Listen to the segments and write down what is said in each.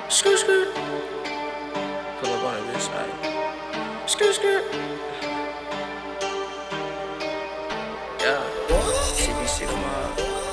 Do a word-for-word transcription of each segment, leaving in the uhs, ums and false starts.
Skirt, skirt. Pull up on it, bitch. Aight. Skirt, skirt. Yeah. C B C come on.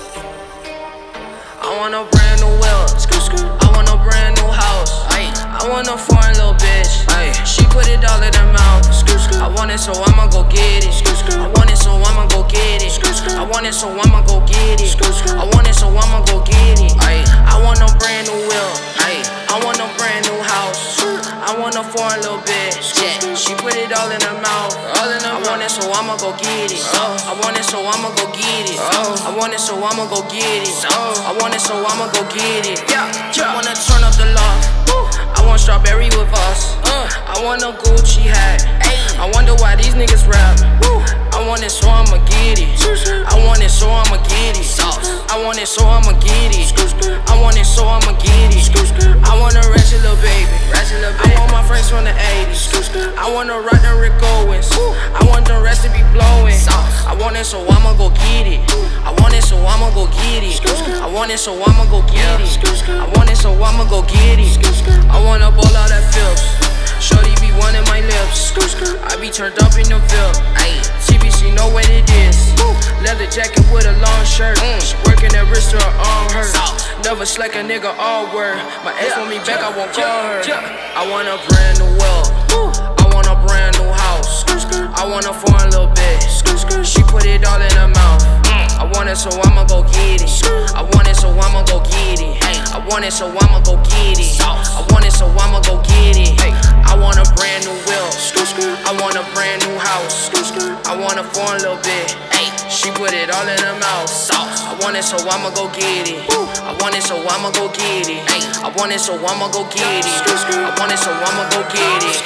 I want a brand new wheel. Skirt, skirt. I want a brand new house. Aight. I want a foreign little bitch. Aight. She put it all in her mouth. Skirt, skirt. I want it, so I'ma go get it. Skirt, skirt. I want it, so I'ma go get it. Skirt, skirt. I want it, so I'ma go get it. Skirt, skirt. I want it, so I'ma go get it. Aight. I want a brand new wheel. Aight. I want a brand new house. I want a foreign little bitch. Yeah. She put it all in her mouth. All in her I want it, so I'ma go get it. Oh. I want it, so I'ma go get it. Oh. I want it, so I'ma go get it. Oh. I want it, so I'ma go get it. Yeah. Yeah. I wanna turn up the loft. I want strawberry with us. Uh. I want a Gucci hat. Ay. I wonder why these niggas rap. Woo. I want it, so I'ma get it. I want it, so I'ma get it. I want it, so I'ma get it. I want it, so I'ma get it. I want a ratchet little baby. Ratchet little baby. I want my friends from the eighties. I wanna rock the Rick Owens. I want the rest to be blowing. I want it, so I'ma go get it. I want it, so I'ma go get it. I want it, so I'ma go get it. I want it, so I'ma go get it. I wanna ball out that Phillips. Shorty be wanting my lips. I be turned up in the Ville. T B C know what it is. Leather jacket with a long shirt. She working that wrist to her arm hurt. Never slack a nigga all word. My ex want me back, I won't call her. I want a brand new wheel. I want a brand new house. I want a foreign little bitch. She put it all in her mouth. I want it, so I'ma go get it. I want it, so I'ma go get it. I want it, so I'ma go get it. I want it, so I'ma go get it. I want a brand new wheel. I want a brand new house. I want a foreign little bitch. She put it all in her mouth. I want it, so I'ma go get it. I want it, so I'ma go get it. I want it, so I'ma go get it. I want it, so I'ma go get it.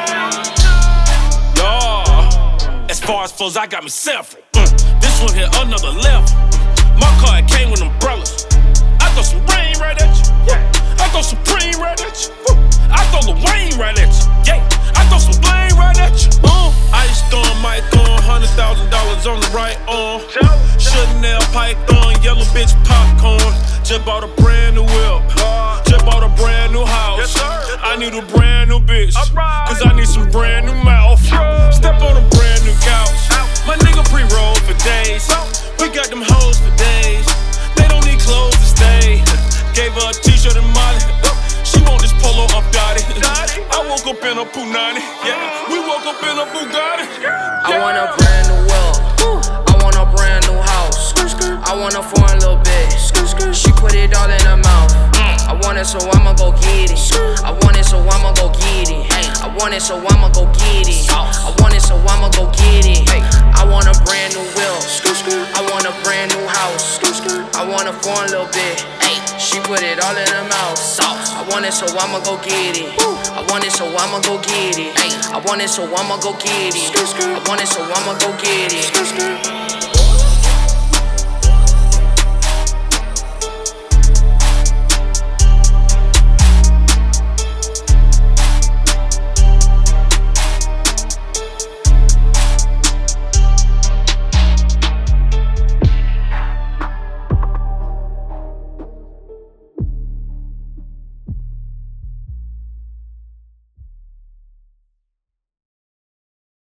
Yo, as far as flows, I got me several. Mm, this one here, another level. My car, it came with umbrellas. I throw some rain right at you. Yeah. I throw Supreme right at you. Woo. I throw Lil Wayne right at you. Yeah. I throw some blame right at you. Uh. Ice Storm, Mike on, hundred thousand dollars on the right arm. Chanel Python, yellow bitch popcorn. Just bought a brand new whip. Just bought a brand new house. I need a brand new bitch, cause I need some brand new mouth. Step on a brand new couch. My nigga pre-roll for days. We got them hoes for days. They don't need clothes to stay. Gave her a t-shirt and Molly. She want this polo up Gotti. I woke up in a Punani. Yeah, we woke up in a Bugatti. I want a brand new wheel. I want a brand new house. I want a foreign little bitch. She put it all in her mouth. I want it, so I'ma go get it. I want it, so I'ma go get it. I want it, so I'ma go get it. I want it, so I'ma go get it. I want a brand new wheel. I want a brand new house. I want a foreign little bitch. She put it all in her mouth. I want it, so I'ma go get it. I want it, so I'ma go get it. I want it, so I'ma go get it. I want it, so I'ma go get it.